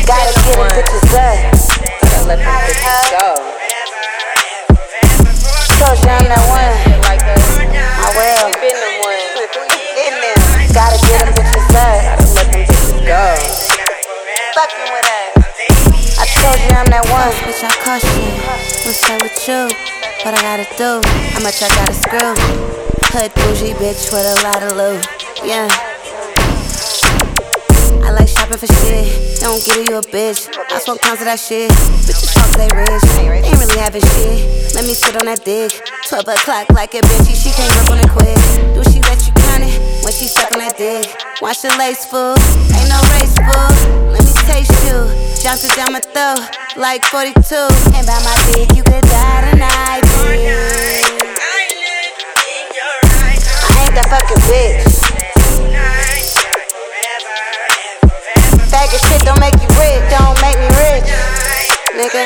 Gotta get them bitches up. Gotta let them bitches go. Told you I'm that one. Like that. I will. We been the one. Gotta get them bitches up. Gotta let them bitches go. Fucking with us. I told you I'm that one. Bitch, I caution. What's up with you? What I gotta do? How much I gotta screw? Hood bougie bitch with a lot of loot. Yeah. I like shopping for shit. Don't give you a bitch. I smoke tons of that shit. Bitches talk they rich. They ain't really having shit. Let me sit on that dick. 12 o'clock like a bitchy. She can't grip on it quick. Do she let you count it when she suck on that dick? Watch the lace fool. Ain't no race fool. Let me taste you. Jump it down my throat like 42. And by my dick you could die tonight, bitch. I ain't that fucking bitch. Faggot shit don't make you rich, don't make me rich, nigga.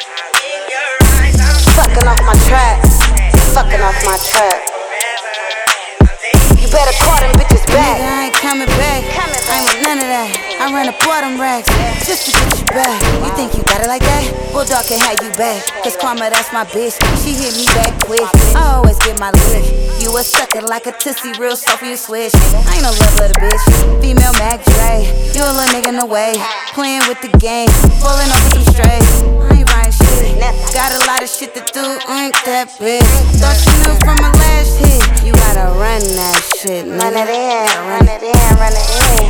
Fucking off my track, fucking off my track. You better call them bitches back. Nigga, I ain't coming back. I ain't with none of that. I ran up all them racks just to get you back. You think you got it like that? Bulldog can have you back. Cause Karma, that's my bitch. She hit me back quick. I always get my lick. You a sucker like a tussie, real soft you switch. I ain't no love of the bitch. Female Mac Dre. You a little nigga in the way. Playing with the game. Pulling up with them strays. I ain't riding shit. Got a lot of shit to do. Ain't that bitch. Thought you knew from my last hit. You gotta run that shit, nigga. Run it in, run it in, run it in.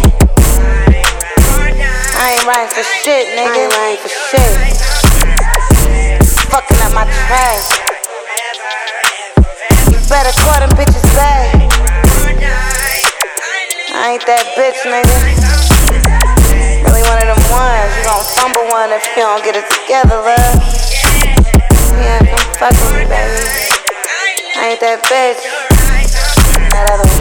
I ain't riding for shit, nigga. I ain't riding for shit. Fucking up my trash. You better call them bitches back. I ain't that bitch, nigga. Really one of them ones. You gon' fumble one if you don't get it together, love. Yeah, come fuck with me, baby. I ain't that bitch. That other one.